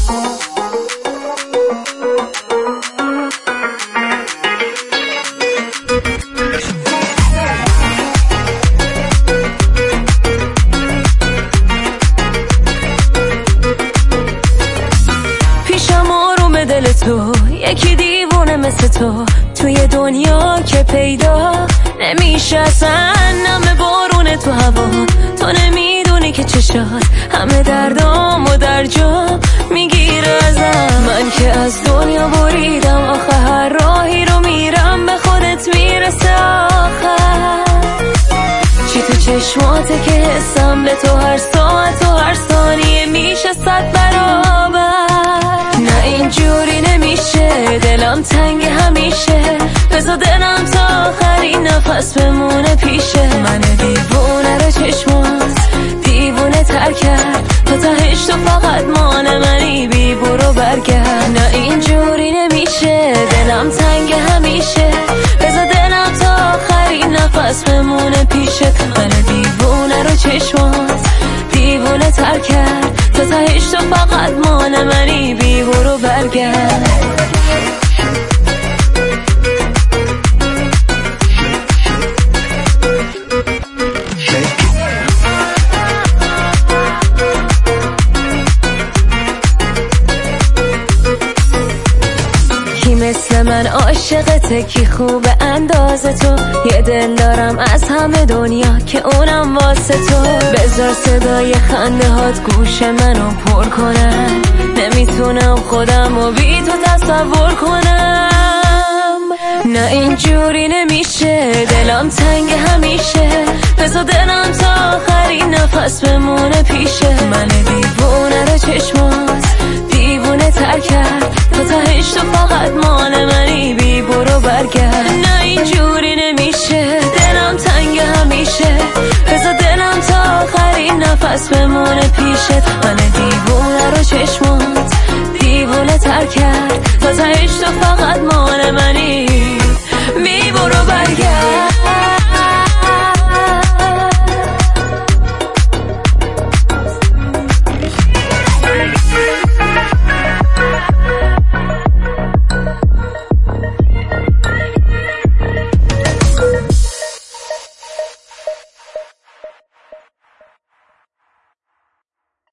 دل تو یکی دیوونه مثل تو توی دنیا که پیدا نمیشه اصلا. نم بارونه تو هوا، تو نمیدونی که چشات همه دردامو در جا میگیره ازم. من که از دنیا بریدم آخه هر راهی رو میرم به خودت میرسه آخر. چی تو چشماته که حسم به تو هر ساعت و هر ثانیه میشه 100 برابر. نه اینجوری نمیشه، دلم تنگ همیشه، بذار دلم تا آخرین نفس بمونه پیشه. من دیوونه رو چشمات دیوونه تر کرد، تو تهش تو فقط مال منی، بی برو برگرد. نه اینجوری نمیشه، دلم تنگ همیشه، بذار دلم تا آخرین نفس بمونه پیشه. من دیوونه رو چشمات دیوونه تر کرد، تو تهش تو فقط مال منی، بی برو برگرد. کی مثل من عاشقته، کی خوب اندازه تو، یه دل دارم از همه دنیا که اونم واسه تو. بذار صدای خنده هات گوش منو پر کنن، نمیتونم خودمو بی تو تصور کنم. نه اینجوری نمیشه، دلم تنگ همیشه، بذار دلم تا آخرین نفس بمونه پیشه. من دیوونه رو چشمات دیوونه تر کرد، تو تهش تو فقط مال منی، بی برو برگرد. نه اینجوری نمیشه، دلم تنگ همیشه، بذار دلم تا آخرین نفس بمونه پیشت. من